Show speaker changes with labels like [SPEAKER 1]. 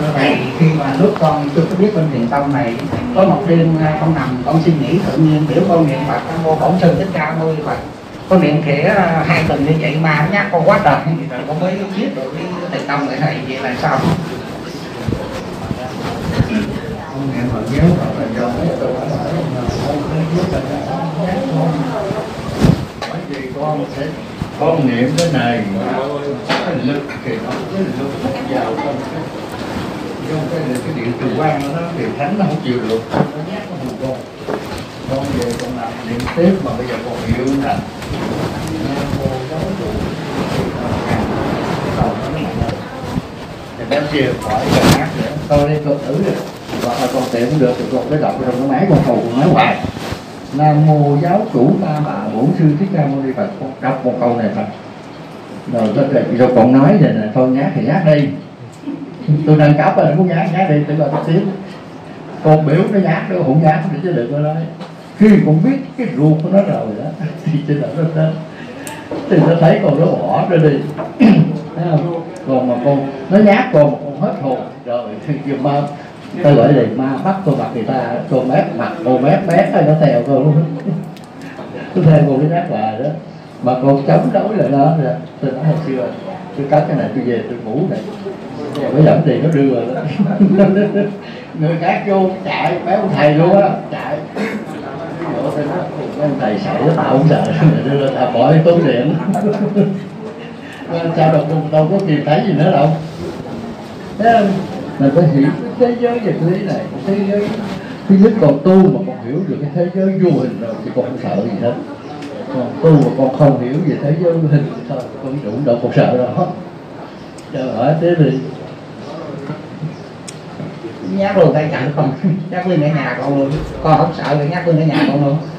[SPEAKER 1] Thầy khi mà lúc con chưa có biết bên thiền tông này, có một đêm con nằm con suy nghĩ tự nhiên biểu con niệm Phật Nam Mô Bổn Sư Thích Ca Mâu Ni Phật. Con niệm khẽ 2 tuần như vậy mà nhắc con quá trời, rồi con mới biết được cái thiền tông này thầy vậy là sao?
[SPEAKER 2] Con niệm Phật giáo Phật là do mấy tôi đã hỏi con không biết là nhắc con. Bởi vì con sẽ con niệm cái này cái lực thì nó cái lực vào trong cái điện từ quan nó điện thánh nó không chịu được, nó nhát nó hù con về con làm niệm tiếp mà bây giờ con hiểu là Nam Mô Giáo Chủ đầu nó nặng hơn thì đem về khỏi bài hát nữa tôi đi con thử rồi hoặc là con tiệm cũng được thì con cái đọc trong cái máy con hầu con nói hoài Nam Mô Giáo Chủ Ta Bà Bổn Sư Thích Ca Mâu Ni Phật, con đọc một câu này thôi rồi con nói vậy nè, thôi nhát thì nhát đi, tôi nâng cấp rồi, muốn nhát đi, tự gọi một tiếng con biểu nó nhát nó không nhát thì chứ đừng có nói. Khi con biết cái ruột của nó rồi đó thì trên đó nó đến thì nó thấy con nó bỏ ra đi thấy không? Còn mà con nó nhát con hết hồn rồi thì mà ta gọi là ma bắt con mặt người ta, con mét mặt con mét hay nó theo con luôn nó theo con cái nhát hoài đó mà con chống đối lại nó rồi tôi nói hồi xưa tôi cắt cái này tôi về tôi ngủ này mới dẫn tiền nó đưa rồi đó người khác vô chạy mấy ông thầy luôn á chạy mấy ông thầy sợ nó tạo không sợ đưa lên ta bỏ đi tốn điện sao đâu có tìm thấy gì nữa đâu. Thế mình phải hiểu cái thế giới về lý này, thế giới thứ nhất còn tu mà còn hiểu được cái thế giới vô hình rồi thì con không sợ gì hết. Còn tu mà con không hiểu về thế giới vô hình thôi con đụng đâu con sợ đâu. Chờ hỏi thế thì
[SPEAKER 1] nhắc luôn tay chạy con, nhắc lên ở nhà con luôn, con không sợ thì nhắc lên ở nhà con luôn.